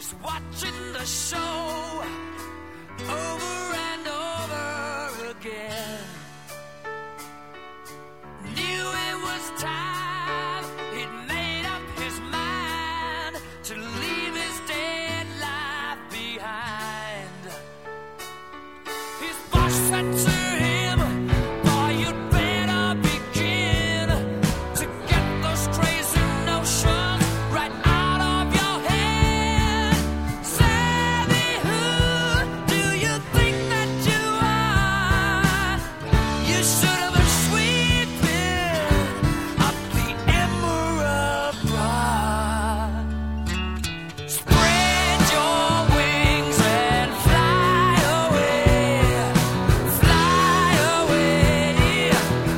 He's watching the show over and over again. Knew it was time, he'd made up his mind to leave his dead life behind. His boss said to him, boy, you'd better begin to get those crazy notions right out of your head. Savvy, who do you think that you are? You should have been sweeping up the Emerald Broad. Spread your wings and fly away, far away.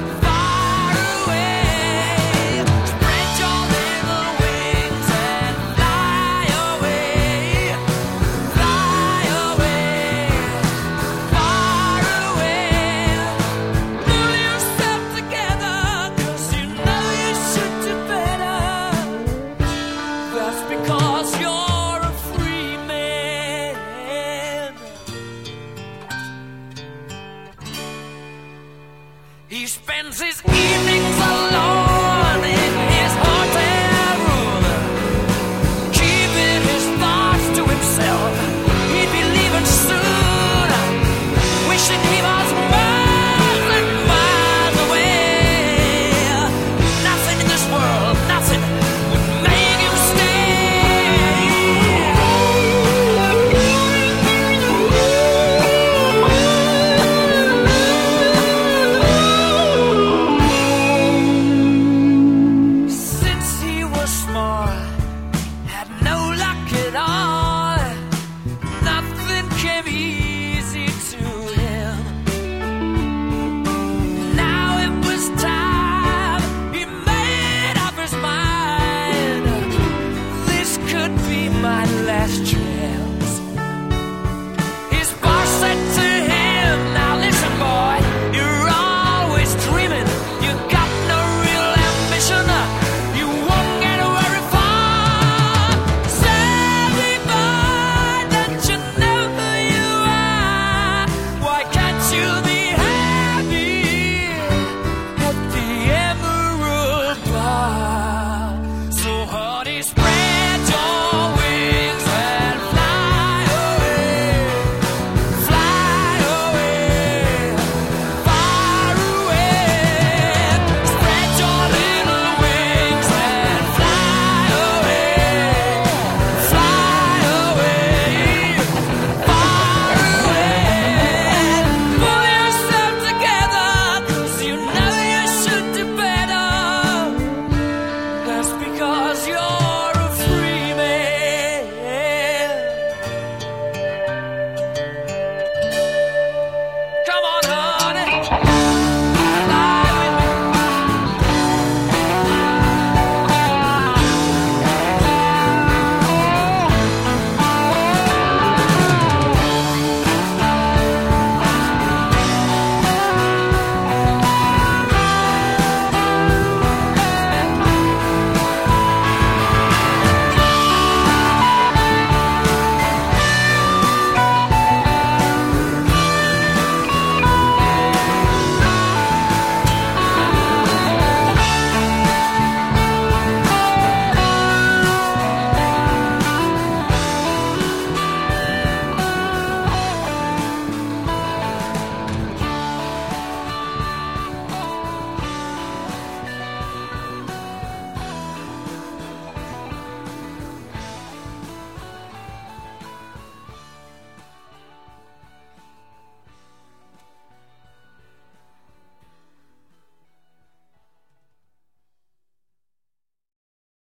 Spread your little wings and fly away, far away. Pull yourself together, 'cause you know you should do better. That's because you're a free man. He spends his evenings alone.